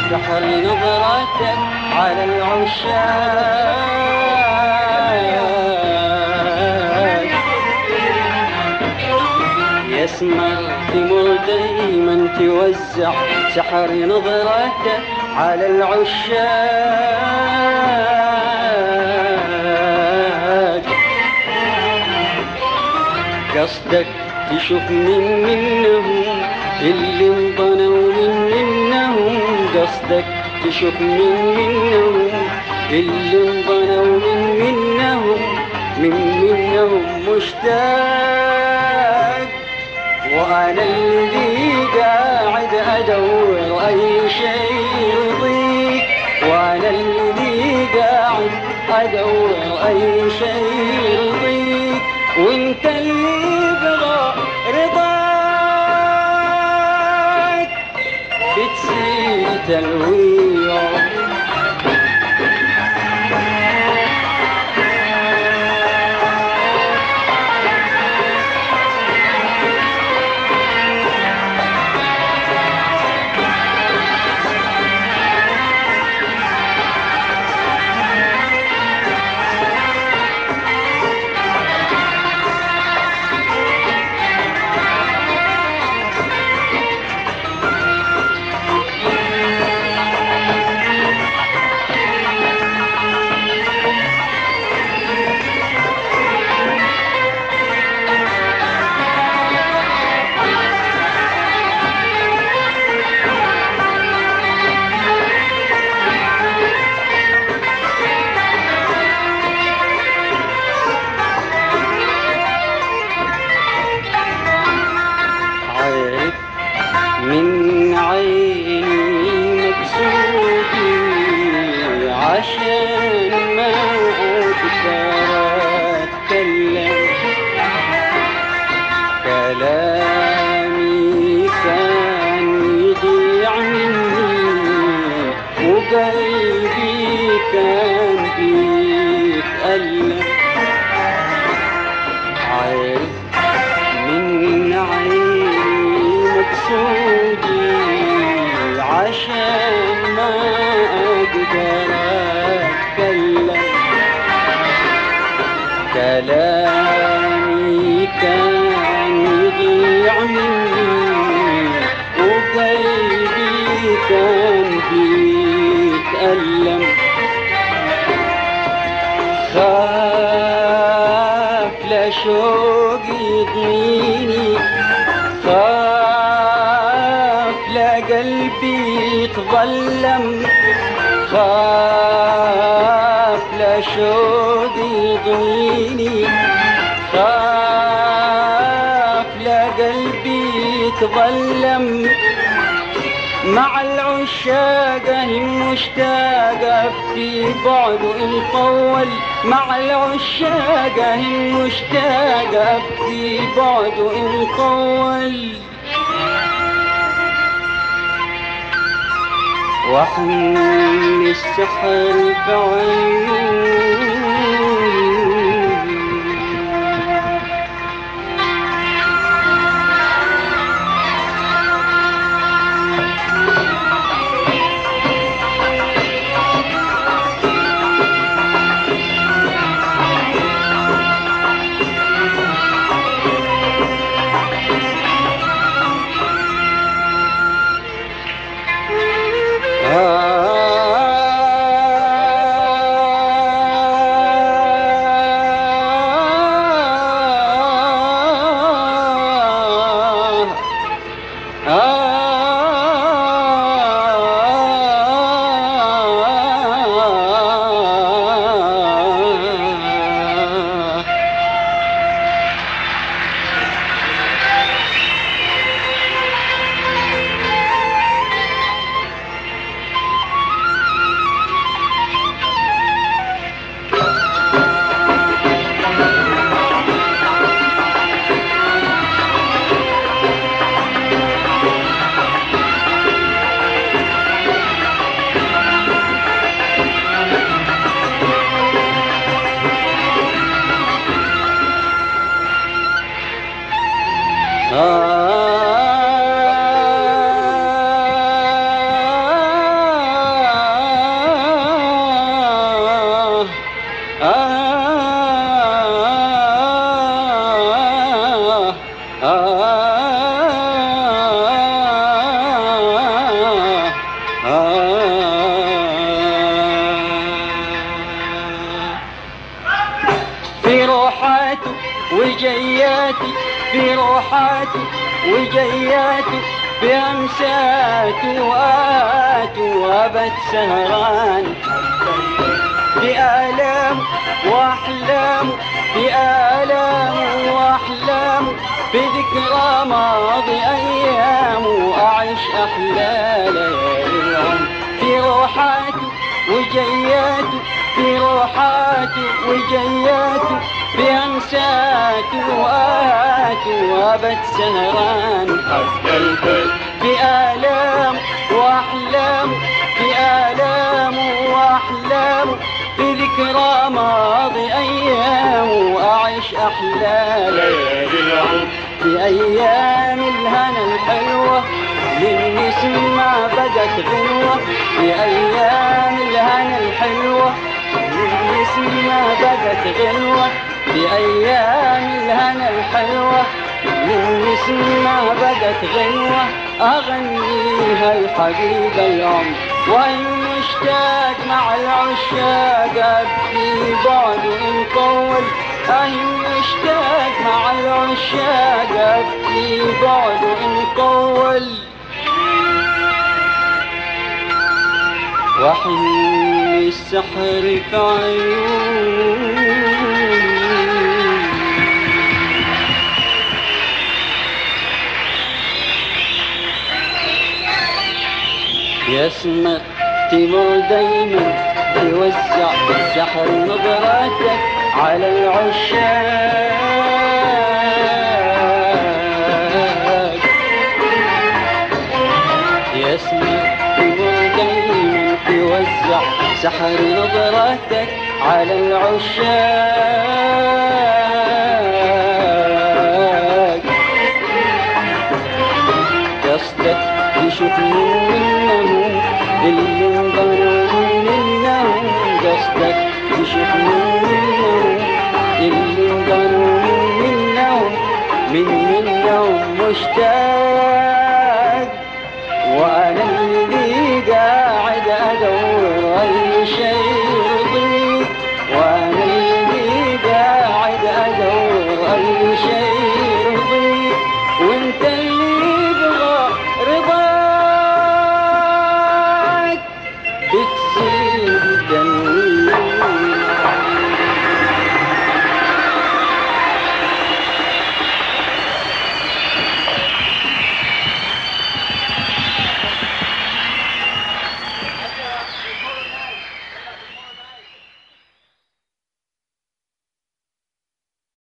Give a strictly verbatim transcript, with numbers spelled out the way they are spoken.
سحر نظرتك على العشاق، يسمع تمر دايما توزع سحر نظرتك على العشاق. قصدك تشوف من منهم اللي انضنوا من منهم، قصدك تشوف من منهم اللي انضنوا من منهم، من منهم مشتاق. وانا اللي قاعد ادور اي شيء يرضيك، وانا اللي قاعد ادور اي شيء يرضيك، وانت اللي بغى رضاك بتسير تلويع. من عيني مكسوفي عشان ما أقدر أتكلم، كلامي كان يضيع مني وقلبي كان بيتألم. عارف من عيني مقصودي عشان ما أقدر أتكلم، كلامي كان يضيع مني وقلبي كان بيتألم. خاف لا شوق يضنيني، خاف لا قلبي يتظلم، خاف لا شوق يضنيني، خاف لا قلبي يتظلم. مع العشاق هم مشتاقة في بعده يطول، مع العشاق هم مشتاقة في بعده يطول. وحن السحر بعيون في روحاتي وجياتي، في روحاتي وجياتي، بأمساتي وآتي وأبد سهران، بآلام وأحلام، بآلام وأحلام، بذكرى ماضي أيام وأعيش أحلى ليالي العمر. في روحاتي وجياتي، في روحاتي وجياتي، بأمساتي وآتي وأبد سهران حق البيت، بآلام وأحلام، بآلام وأحلام، بذكرى ماضي أيام وأعيش أحلى ليالي العمر. في أيام الهنا الحلوة للنسمة بدت غنوة، في أيام الهنا الحلوة للنسمة بدت غنوة، في أيام الهنا الحلوة للنسمة بدت غنوة، أغنيها الحبيب العمر. وإن مشتاق مع العشاق أبكي بعد إن طول، أي مشتاق مع العشاق أبكي بعد إن طول، وحن السحر في عيوني يسمع تمر دايما توزع سحر نظراتك على العشاق، يسمع تمر دايما توزع سحر نظراتك على العشاق، قصدك تشوف منهم اللي انضروا منهم، قصدك تشوف منهم اللي انضروا منهم، من منهم مشتاق.